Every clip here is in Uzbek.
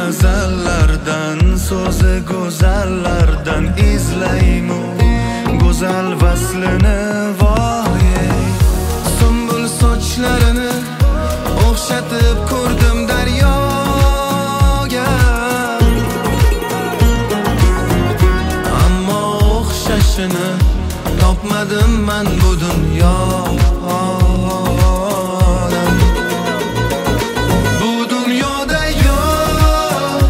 g'azallardan, so'zi go'zallardan izlaymu go'zal vaslini. Voy, sumbul sochlarini o'xshatib ko'rdim daryoga, ammo o'xshashini topmadim man bu dunyoda. Bu dunyoda yo'q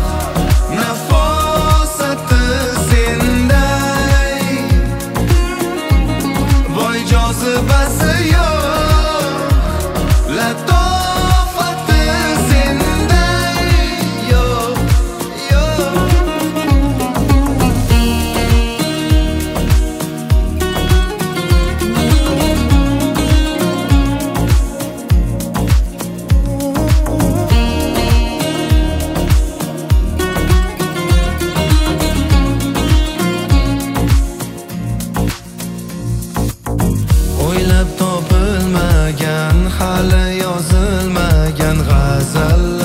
nafosati senday, voy jozibasi yo'q latofati senday. Yo'q, yo'q. O'ylab topilmagan, hali yozilmagan g'azal